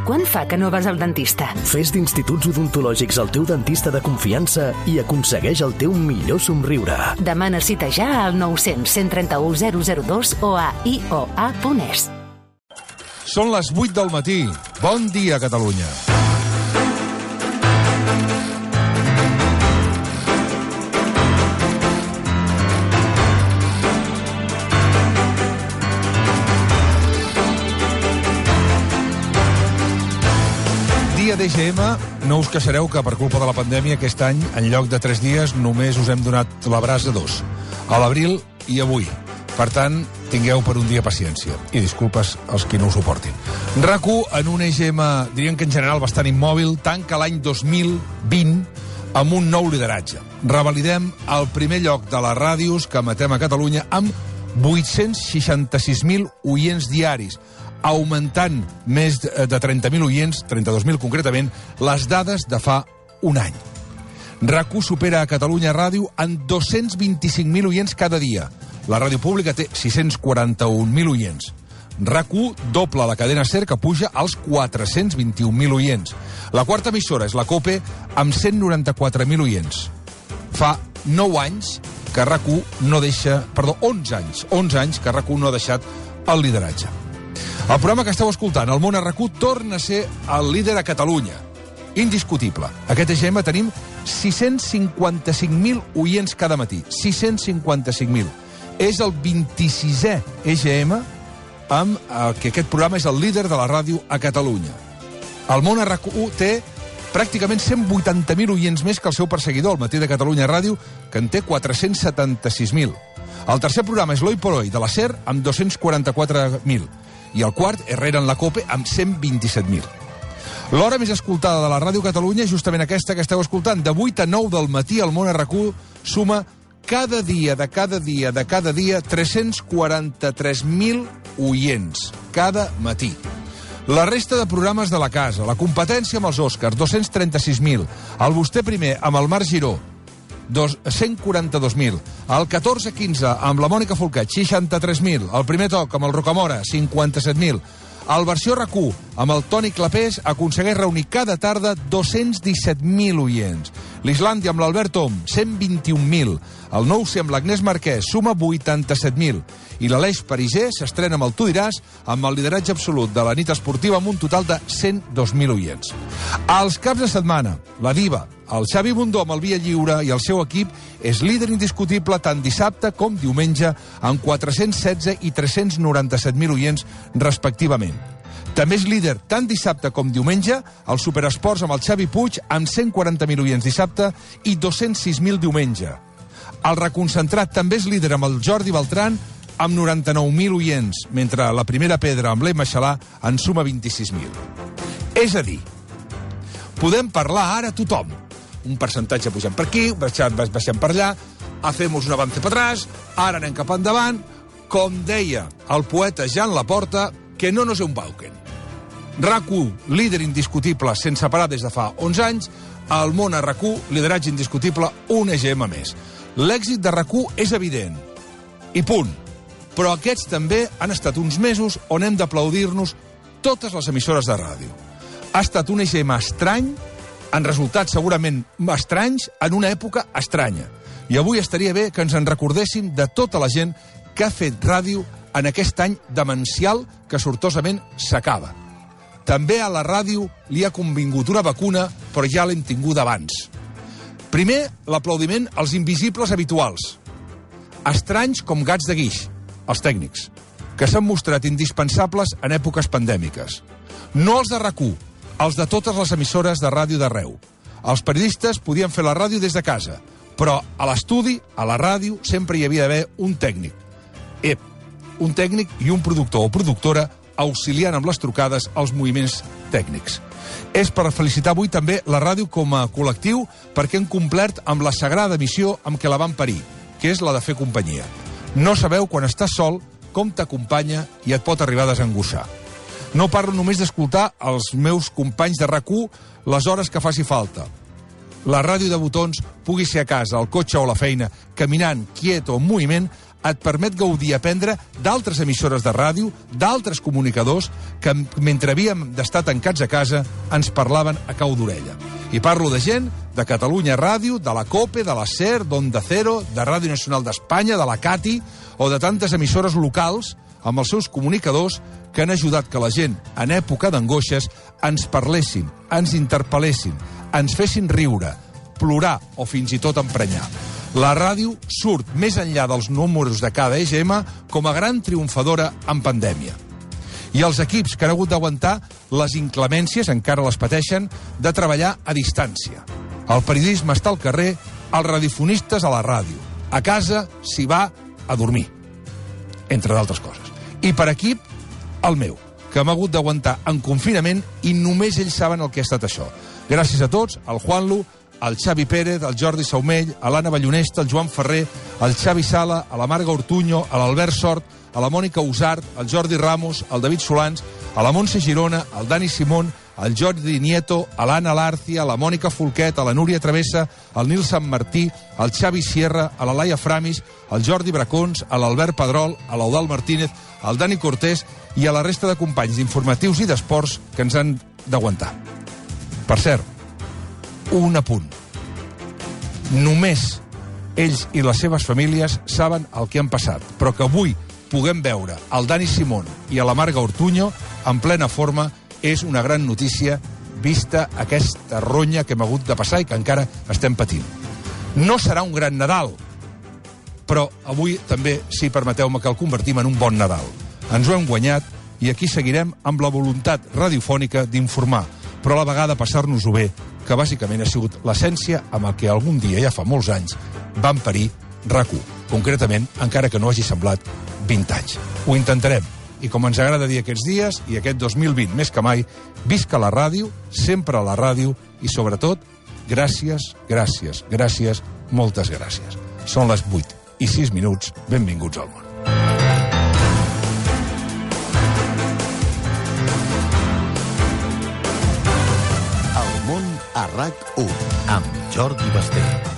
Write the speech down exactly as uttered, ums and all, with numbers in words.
Quant fa que no vas al dentista? Fes d'Instituts Odontològics el teu dentista de confiança i aconsegueix el teu millor somriure. Demana cita ja al nou cents, cent trenta-u, zero zero dos o a i o a punt es. Són les vuit del matí. Bon dia, Catalunya. Dia D G M, no us queixareu que per culpa de la pandèmia aquest any, en lloc de tres dies, només us hem donat l'abraç de dos. A l'abril i avui. Per tant, tingueu per un dia paciència. I disculpes als qui no ho suportin. RAC1, en un E G M, diríem que en general bastant immòbil, tanca l'any dos mil vint amb un nou lideratge. Revalidem el primer lloc de les ràdios que emetem a Catalunya amb vuit-cents seixanta-sis mil oients diaris, augmentant més de trenta mil oients, trenta-dos mil concretament, les dades de fa un any. RAC1 supera a Catalunya Ràdio en dos-cents vint-i-cinc mil oients cada dia. La ràdio pública té sis-cents quaranta-un mil oients. RAC1 dobla la cadena SER, que puja als quatre-cents vint-i-un mil oients. La quarta emissora és la COPE, amb cent noranta-quatre mil oients. Fa nou anys que RAC1 no deixa... Perdó, onze anys. onze anys que RAC1 no ha deixat el lideratge. El programa que esteu escoltant, El món a RAC1, torna a ser el líder a Catalunya. Indiscutible. Aquest E G M tenim sis-cents cinquanta-cinc mil oients cada matí. sis-cents cinquanta-cinc mil. És el vint-i-sisè E G M amb el que aquest programa és el líder de la ràdio a Catalunya. El món a RAC1 té pràcticament cent vuitanta mil oients més que el seu perseguidor, el Matí de Catalunya Ràdio, que en té quatre-cents setanta-sis mil. El tercer programa és l'Oi por Hoy, de la SER, amb dos-cents quaranta-quatre mil. I el quart, Herrera en la COPE, amb cent vint-i-set mil. L'hora més escoltada de la Ràdio Catalunya és justament aquesta que esteu escoltant. De vuit a nou del matí, el món a RAC1 suma cada dia, de cada dia, de cada dia, tres-cents quaranta-tres mil oients. Cada matí. La resta de programes de la casa, la competència amb els Oscars, dos-cents trenta-sis mil. El Vostè primer, amb el Marc Giró, cent quaranta-dos mil. El catorze quinze, amb la Mònica Folquet, seixanta-tres mil. El Primer Toc, amb el Rocamora, cinquanta-set mil. El Versió RAC1, amb el Toni Clapés, aconsegueix reunir cada tarda dos-cents disset mil oients. L'Islàndia, amb l'Albert Om, cent vint-i-un mil. El Nou C, amb l'Agnès Marquès, suma vuitanta-set mil. I l'Aleix Pariser s'estrena amb el Tu diràs, amb el lideratge absolut de la nit esportiva, amb un total de cent dos mil oients. Als caps de setmana, la diva, el Xavi Bundó amb el Via Lliure i el seu equip és líder indiscutible tant dissabte com diumenge amb quatre-cents setze i tres-cents noranta-set mil oients respectivament. També és líder tant dissabte com diumenge el Superesports amb el Xavi Puig amb cent quaranta mil oients dissabte i dos-cents sis mil diumenge. El Reconcentrat també és líder amb el Jordi Beltran amb noranta-nou mil oients, mentre la Primera Pedra amb l'Emma Xalà en suma vint-i-sis mil. És a dir, podem parlar ara a tothom. Un percentatge pujant per aquí, baixant, baixant per allà, hacemos un avance per atrás, ara anem cap endavant, com deia el poeta Jan Laporta, que no nos embauquen. RAC1, líder indiscutible sense parar des de fa onze anys, el món a RAC1, lideratge indiscutible, un E G M més. L'èxit de RAC1 és evident. I punt. Però aquests també han estat uns mesos on hem d'aplaudir-nos totes les emissores de ràdio. Ha estat un E G M estrany, han resultat segurament estranys en una època estranya. I avui estaria bé que ens en recordéssim de tota la gent que ha fet ràdio en aquest any demencial que sortosament s'acaba. També a la ràdio li ha convingut una vacuna, però ja l'hem tingut abans. Primer, l'aplaudiment als invisibles habituals. Estranys com gats de guix, els tècnics, que s'han mostrat indispensables en èpoques pandèmiques. No els de RAC1, els de totes les emissores de ràdio d'arreu. Els periodistes podien fer la ràdio des de casa, però a l'estudi, a la ràdio, sempre hi havia d'haver un tècnic. Ep, un tècnic i un productor o productora auxiliant amb les trucades els moviments tècnics. És per felicitar avui també la ràdio com a col·lectiu perquè han complert amb la sagrada missió amb què la van parir, que és la de fer companyia. No sabeu quan estàs sol com t'acompanya i et pot arribar a desangoixar. No parlo només d'escoltar els meus companys de RAC1 les hores que faci falta. La ràdio de botons pugui ser a casa, al cotxe o a la feina, caminant, quiet o en moviment, et permet gaudir i aprendre d'altres emissores de ràdio, d'altres comunicadors que, mentre havíem d'estar tancats a casa, ens parlaven a cau d'orella. I parlo de gent de Catalunya Ràdio, de la COPE, de la SER, d'Onda Cero, de Ràdio Nacional d'Espanya, de la CATI, o de tantes emissores locals amb els seus comunicadors que han ajudat que la gent, en època d'angoixes, ens parlessin, ens interpel·lessin, ens fessin riure, plorar o fins i tot emprenyar. La ràdio surt més enllà dels números de cada E G M com a gran triomfadora en pandèmia. I els equips que han hagut d'aguantar les inclemències, encara les pateixen, de treballar a distància. El periodisme està al carrer, els radiofonistes a la ràdio. A casa s'hi va a dormir, entre d'altres coses. I per equip, el meu, que m'ha hagut d'aguantar en confinament i només ells saben el que ha estat això. Gràcies a tots, al Juanlu, al Xavi Pérez, al Jordi Saumell, a l'Anna Ballonesta, al Joan Ferrer, al Xavi Sala, a la Marga Ortuño, a l'Albert Sort, a la Mònica Usart, al Jordi Ramos, al David Solans, a la Montse Girona, al Dani Simón, al Jordi Nieto, a l'Anna Lárcia, a la Mònica Folquet, a la Núria Travessa, al Nil Sant Martí, al Xavi Sierra, a la Laia Framis, al Jordi Bracons, a l'Albert Pedrol, a l'Eudald Martínez, al Dani Cortés i a la resta de companys d'informatius i d'esports que ens han d'aguantar. Per cert, un apunt. Només ells i les seves famílies saben el que han passat, però que avui puguem veure el Dani Simón i a la Marga Ortuño en plena forma és una gran notícia vista aquesta ronya que hem hagut de passar i que encara estem patint. No serà un gran Nadal, però avui també, si permeteu-me, que el convertim en un bon Nadal. Ens ho hem guanyat i aquí seguirem amb la voluntat radiofònica d'informar, però a la vegada passar-nos-ho bé, que bàsicament ha sigut l'essència amb el que algun dia, ja fa molts anys, van parir RAC u. Concretament, encara que no hagi semblat vint anys. Ho intentarem. I com ens agrada dir aquests dies, i aquest dos mil vint més que mai, visca la ràdio, sempre a la ràdio, i sobretot, gràcies, gràcies, gràcies, moltes gràcies. Són les vuit i sis minuts. Benvinguts al món. El món a RAC u, amb Jordi Basté.